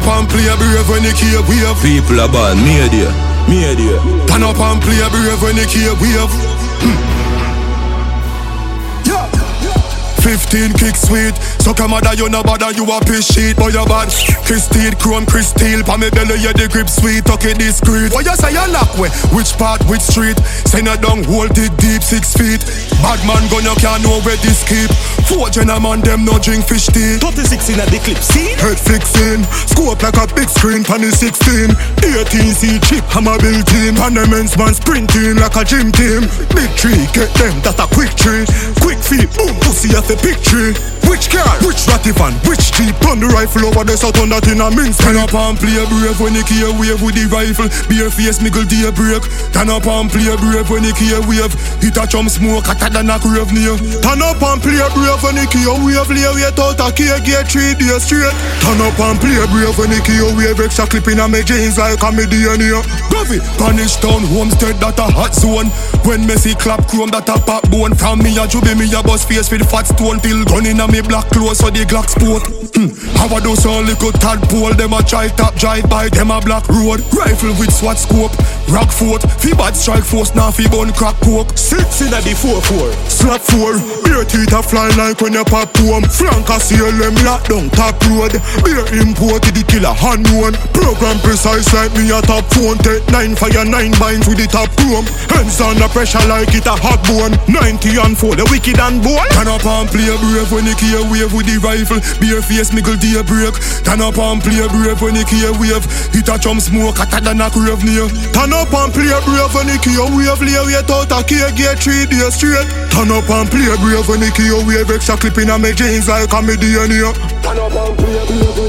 and play brave when you keep wave. People are born, me there. Turn up and play brave when you keep wave. 15 kick sweet. So come mother you no bother, you a piss sheet. Boy you bad. Christine, chrome, crystal. Pa me belly yeah the grip sweet. Okay discreet. Why you say you lock way? Which part, which street? Send her down, hold it deep 6 feet. Bad man gun you can't know where this keep. 4 gentlemen them no drink fish tea. 36 in a the clip, see? Head fixing. Scope like a big screen. Pan 16. 18C chip hammer built in. Pan the men's man sprinting like a gym team. Big tree, get them, that a quick tree. Quick feet, boom, pussy at the picture. Which car? Which ratty van? Which jeep? Turn the rifle over the south on that in a mince. Turn up and play brave when you keep wave with the rifle. Bare face niggle day break. Turn up and play brave when you keep wave. Hit a chum smoke hotter than a crave near. Turn up and play brave when you keep wave. Lay wait out a key get 3 days straight. Turn up and play brave when you keep wave. Extra clip in a me jeans like a me DNA. Govy, Punish Town, Homestead that a hot zone. When Messi clap chrome that a pop bone. From me a jubi me a bust face with fat stone. Till gun in a me black clothes so the Glock sport. How I do so little tadpole. Them a try top drive by them a black road. Rifle with SWAT scope. Rock fort. Fi bad strike force now fi bun crack coke. 6 in a the 4-4. Slap 4. Beer teeth a fly like when you pop home. Flank a CLM lock down top road. Beer imported the killer hand one. Program precise like me a top phone. Take 9 fire 9 binds with the top chrome. Hands on the pressure like it a hot bone. 90 and 4 the wicked and boy. Turn up and play brave when you keep wave with the rifle. Bare face niggle day break. Turn up and play brave when you keep wave. Hit a chum smoke hotter than a crave near. Turn up and play brave when you keep wave. Lay wait out a key get 3 days straight. Turn up and play brave when you keep wave. Extra clip in a me jeans like a me DNA. Turn up and play brave.